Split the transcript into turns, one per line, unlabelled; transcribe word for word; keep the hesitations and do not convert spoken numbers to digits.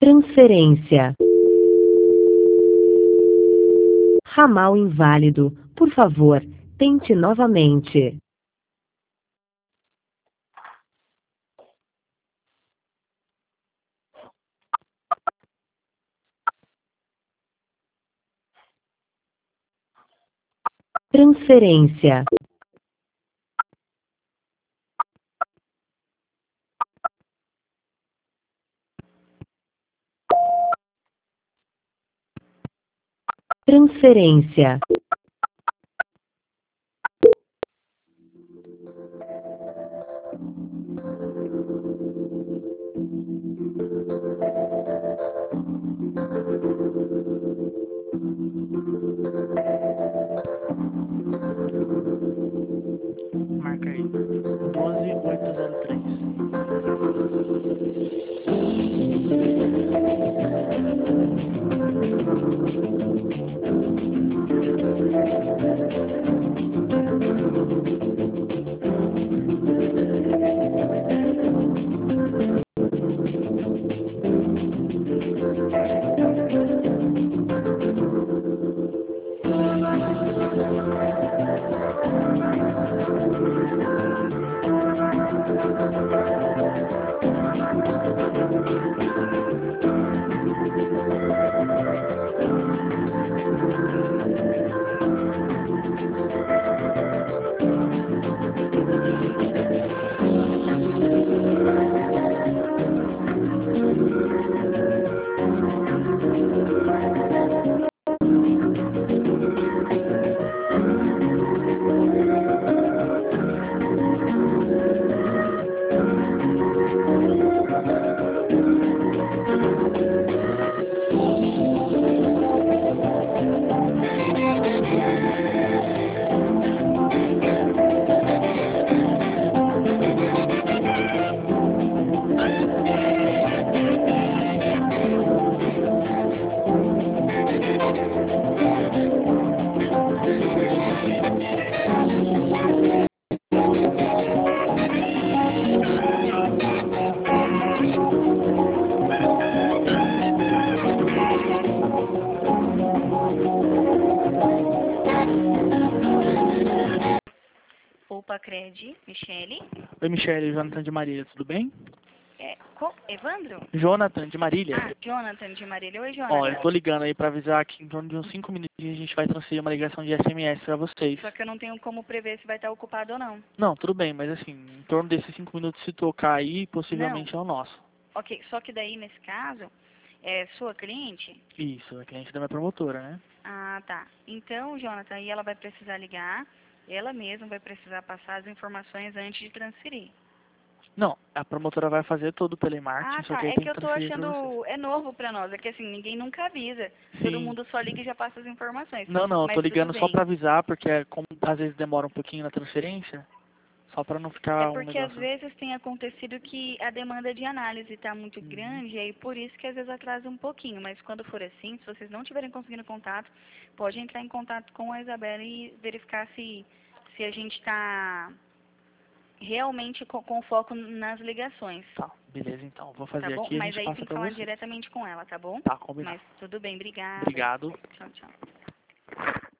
Transferência. Ramal inválido. Por favor, tente novamente. Transferência. Transferência.
Marca aí. doze mil oitocentos e três.
Opa, Cred, Michele.
Oi, Michele, Jonathan de Marília, tudo bem?
É, co- Evandro?
Jonathan de Marília.
Ah, Jonathan de Marília. Oi,
Ó,
Jonathan.
eu tô ligando aí pra avisar que em torno de uns cinco minutinhos a gente vai transferir uma ligação de S M S pra vocês.
Só que eu não tenho como prever se vai estar ocupado ou não.
Não, tudo bem, mas assim, em torno desses cinco minutos se tocar aí, possivelmente é o nosso.
Ok, só que daí, nesse caso, é sua cliente?
Isso, é cliente da minha promotora, né?
Ah, tá. Então, Jonathan, aí ela vai precisar ligar, ela mesma vai precisar passar as informações antes de transferir.
Não, a promotora vai fazer todo o
Ah,
telemarketing, só
tá.
que aí
É
tem
que
que
eu tô
transferir pra vocês.
achando... É novo pra nós. É que assim, ninguém nunca avisa. Todo
Sim.
mundo só liga e já passa as informações.
Não, não, eu tô
Mas tudo
ligando só
bem.
pra avisar, porque é como às vezes demora um pouquinho na transferência, só pra não
É
ficar um
porque às
negócio...
vezes tem acontecido que a demanda de análise está muito
Uhum.
grande, e aí por isso que às vezes atrasa um pouquinho. Mas quando for assim, se vocês não tiverem conseguindo contato, pode entrar em contato com a Isabela e verificar se, se a gente está realmente com, com foco nas ligações,
Tá, beleza então. Vou
tá
fazer
bom?
aqui e a
Mas
gente
aí
passa
tem que
pra
falar
vocês.
diretamente com ela, tá bom?
Tá, combinado.
Mas tudo bem, obrigada.
Obrigado.
Tchau, tchau.